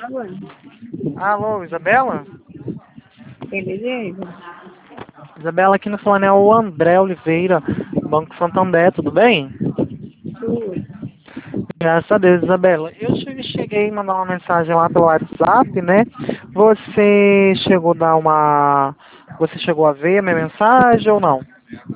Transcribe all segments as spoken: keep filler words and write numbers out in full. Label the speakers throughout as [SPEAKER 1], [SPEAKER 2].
[SPEAKER 1] Alô?
[SPEAKER 2] Alô, Isabela?
[SPEAKER 1] Quem deseja?
[SPEAKER 2] Isabela, aqui no falando é o André Oliveira, Banco Santander, tudo bem?
[SPEAKER 1] Tudo.
[SPEAKER 2] Graças a Deus, Isabela. Eu che- cheguei a mandar uma mensagem lá pelo WhatsApp, né? Você chegou a dar uma... Você chegou a ver a minha mensagem ou não?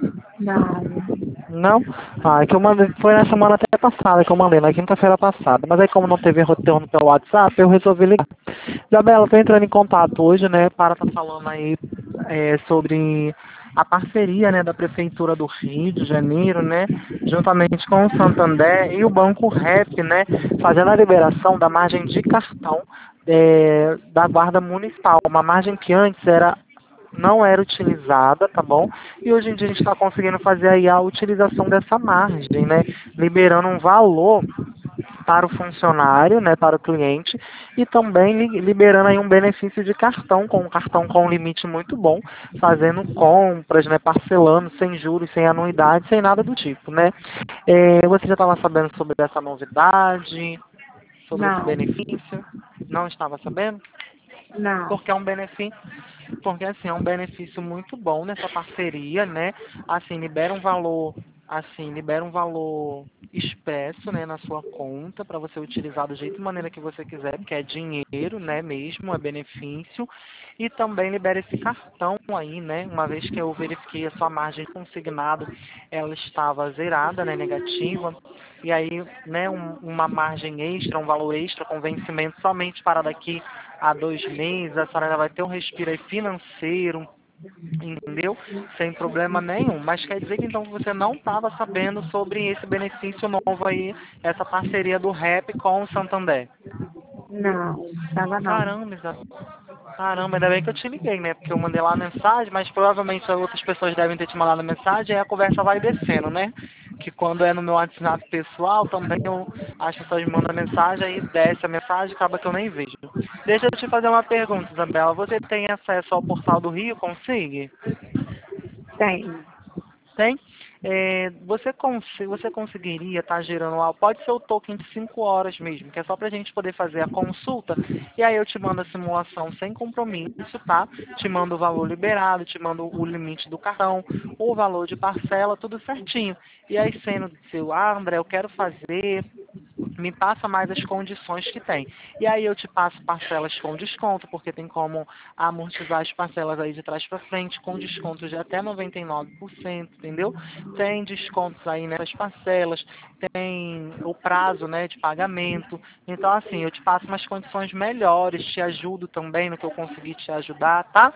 [SPEAKER 1] Não.
[SPEAKER 2] Não? Ah, é que eu mandei, foi na semana até passada que eu mandei, na quinta-feira passada. Mas aí como não teve retorno pelo WhatsApp, eu resolvi ligar. Isabela, estou entrando em contato hoje, né, para estar falando aí é, sobre a parceria, né, da Prefeitura do Rio de Janeiro, né, juntamente com o Santander e o Banco Rep, né, fazendo a liberação da margem de cartão é, da Guarda Municipal, uma margem que antes era não era utilizada, tá bom? E hoje em dia a gente está conseguindo fazer aí a utilização dessa margem, né, liberando um valor para o funcionário, né, para o cliente, e também li- liberando aí um benefício de cartão, com um cartão com limite muito bom, fazendo compras, né, parcelando sem juros, sem anuidade, sem nada do tipo, né. É, você já estava sabendo sobre essa novidade, sobre esse
[SPEAKER 1] Não.
[SPEAKER 2] benefício? Não estava sabendo?
[SPEAKER 1] Não.
[SPEAKER 2] Porque é um benefício, porque assim, é um benefício muito bom nessa parceria, né? Assim, libera um valor, assim, libera um valor expresso, né, na sua conta para você utilizar do jeito e maneira que você quiser, porque é dinheiro, né, mesmo, é benefício. E também libera esse cartão aí, né? Uma vez que eu verifiquei a sua margem consignado, ela estava zerada, né, negativa. E aí, né, um, uma margem extra, um valor extra com vencimento somente para daqui a dois meses, a senhora ainda vai ter um respiro aí financeiro, entendeu? Sem problema nenhum. Mas quer dizer que então você não estava sabendo sobre esse benefício novo aí, essa parceria do Rap com o Santander.
[SPEAKER 1] Não. Tava não.
[SPEAKER 2] Caramba, Isa- caramba, ainda bem que eu te liguei, né? Porque eu mandei lá a mensagem, mas provavelmente outras pessoas devem ter te mandado a mensagem e a conversa vai descendo, né? Que quando é no meu WhatsApp pessoal, também eu, as pessoas mandam mensagem, aí desce a mensagem, acaba que eu nem vejo. Deixa eu te fazer uma pergunta, Isabela. Você tem acesso ao Portal do Rio? Consegue?
[SPEAKER 1] Tem.
[SPEAKER 2] Tem? É, você, cons você conseguiria estar gerando lá, pode ser o token de cinco horas mesmo, que é só para a gente poder fazer a consulta, e aí eu te mando a simulação sem compromisso, tá? Te mando o valor liberado, te mando o limite do cartão, o valor de parcela, tudo certinho. E aí sendo seu, ah, André, eu quero fazer, me passa mais as condições que tem. E aí eu te passo parcelas com desconto, porque tem como amortizar as parcelas aí de trás para frente, com descontos de até noventa e nove por cento, entendeu? Tem descontos aí nessas parcelas, tem o prazo, né, de pagamento. Então, assim, eu te passo umas condições melhores, te ajudo também no que eu conseguir te ajudar, tá?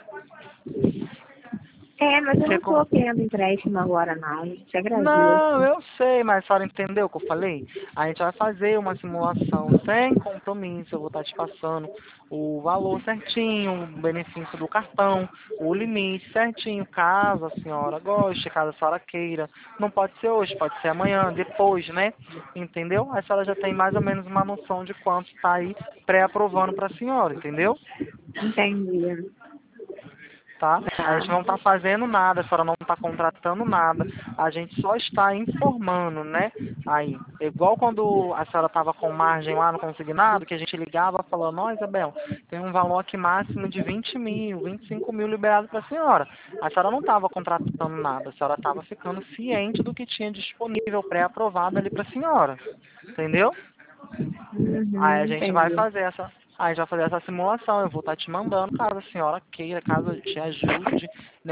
[SPEAKER 1] É, mas eu
[SPEAKER 2] Você
[SPEAKER 1] não
[SPEAKER 2] com-
[SPEAKER 1] tô querendo empréstimo agora, não. Te
[SPEAKER 2] Não,
[SPEAKER 1] agradeço.
[SPEAKER 2] eu sei, mas a senhora entendeu o que eu falei? A gente vai fazer uma simulação sem compromisso. Eu vou estar te passando o valor certinho, o benefício do cartão, o limite certinho, caso a senhora goste, caso a senhora queira. Não pode ser hoje, pode ser amanhã, depois, né? Entendeu? A senhora já tem mais ou menos uma noção de quanto está aí pré-aprovando para a senhora, entendeu?
[SPEAKER 1] Entendi.
[SPEAKER 2] Tá? A
[SPEAKER 1] Tá.
[SPEAKER 2] gente não está fazendo nada, a senhora não está contratando nada, a gente só está informando, né? Aí, igual quando a senhora estava com margem lá no consignado, que a gente ligava falando, ó, Isabel, tem um valor aqui máximo de vinte mil, vinte e cinco mil liberado para a senhora. A senhora não estava contratando nada, a senhora estava ficando ciente do que tinha disponível, pré-aprovado ali para a senhora. Entendeu? Aí a
[SPEAKER 1] Uhum,
[SPEAKER 2] gente vai
[SPEAKER 1] entendi.
[SPEAKER 2] fazer essa, aí a gente vai fazer essa simulação. Eu vou estar te mandando, caso a senhora queira, caso eu te ajude, né?